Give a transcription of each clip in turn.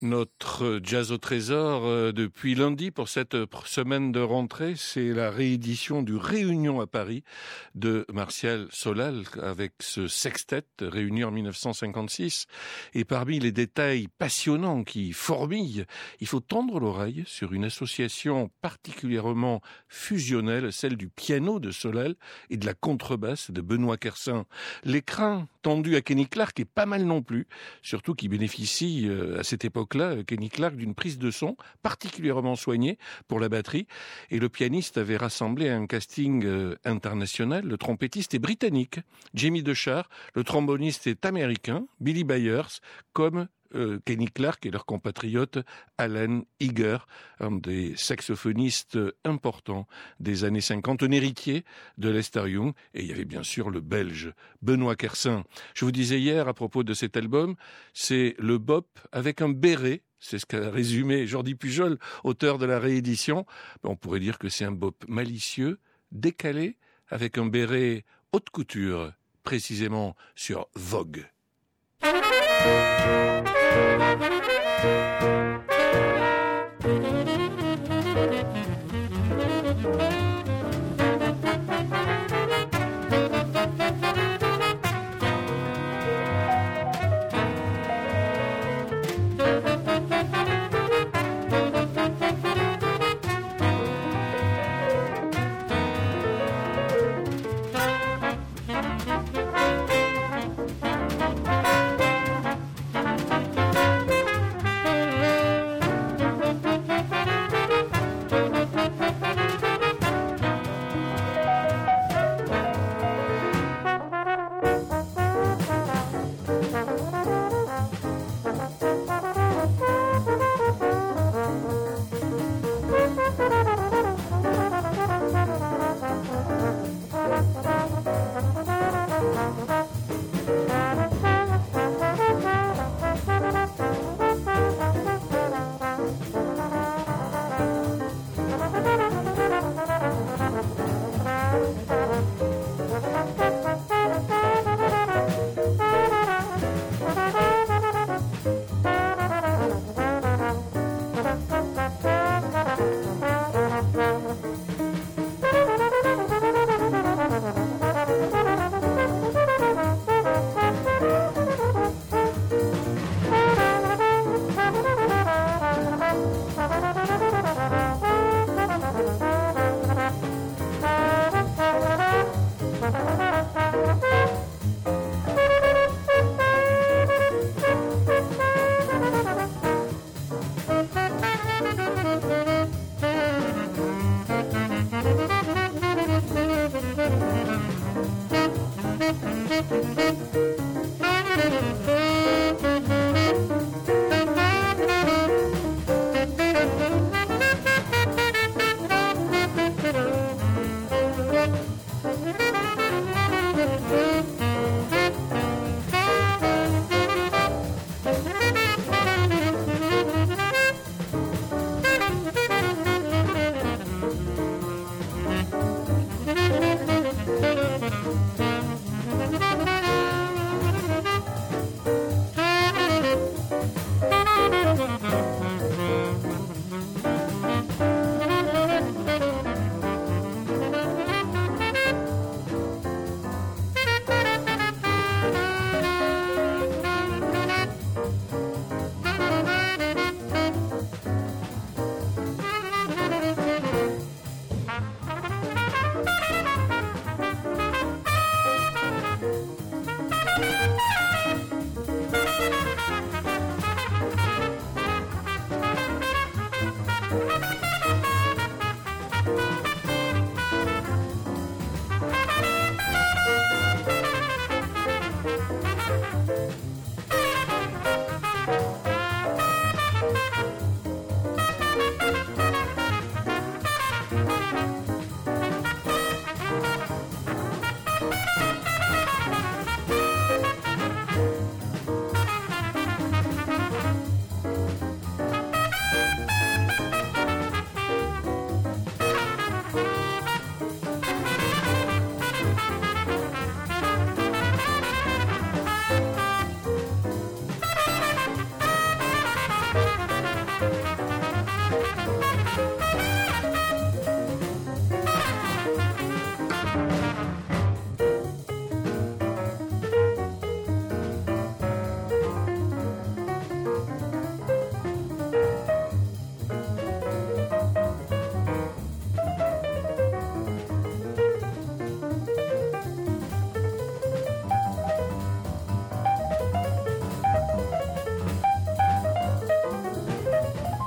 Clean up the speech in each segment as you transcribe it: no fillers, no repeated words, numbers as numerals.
Notre jazz au trésor depuis lundi pour cette semaine de rentrée, c'est la réédition du Réunion à Paris de Martial Solal avec ce sextet réuni en 1956. Et parmi les détails passionnants qui fourmillent, il faut tendre l'oreille sur une association particulièrement fusionnelle, celle du piano de Solal et de la contrebasse de Benoît Kersin. L'écrin tendu à Kenny Clarke est pas mal non plus, surtout qu'il bénéficie à cette époque-là, Kenny Clarke, d'une prise de son particulièrement soignée pour la batterie. Et le pianiste avait rassemblé un casting international. Le trompettiste est britannique, Jamie Dechar. Le tromboniste est américain, Billy Byers, comme Kenny Clarke et leur compatriote Alan Eager, un des saxophonistes importants des années 50, un héritier de Lester Young. Et il y avait bien sûr le Belge Benoît Kersin. Je vous disais hier à propos de cet album, c'est le bop avec un béret. C'est ce qu'a résumé Jordi Pujol, auteur de la réédition. On pourrait dire que c'est un bop malicieux, décalé, avec un béret haute couture, précisément sur Vogue.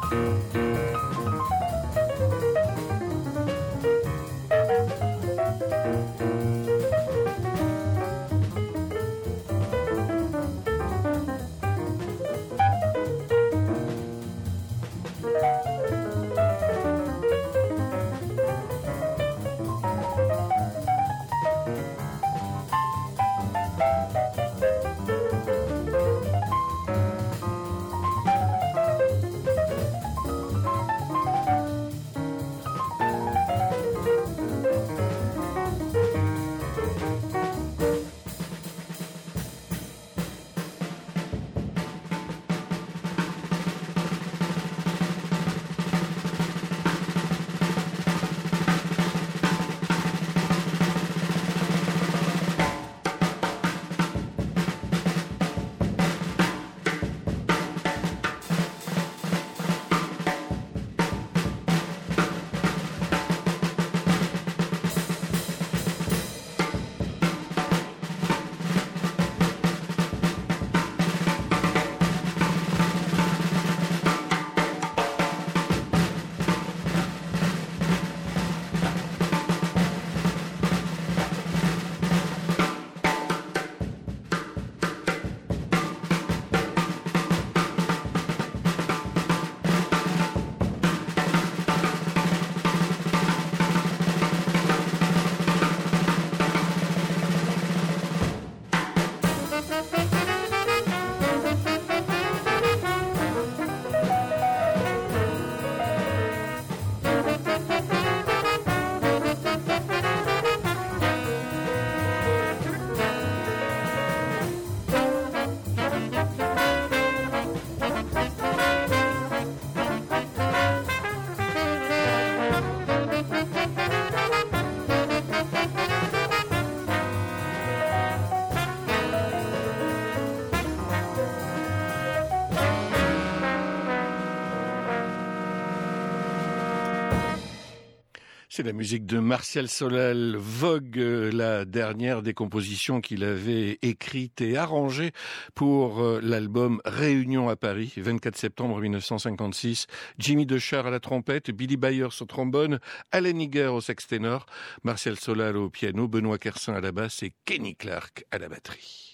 C'est la musique de Martial Solal, Vogue, la dernière des compositions qu'il avait écrites et arrangées pour l'album Réunion à Paris, 24 septembre 1956. Jimmy Dechar à la trompette, Billy Byers au trombone, Allen Higger au sax ténor, Martial Solal au piano, Benoît Kersin à la basse et Kenny Clark à la batterie.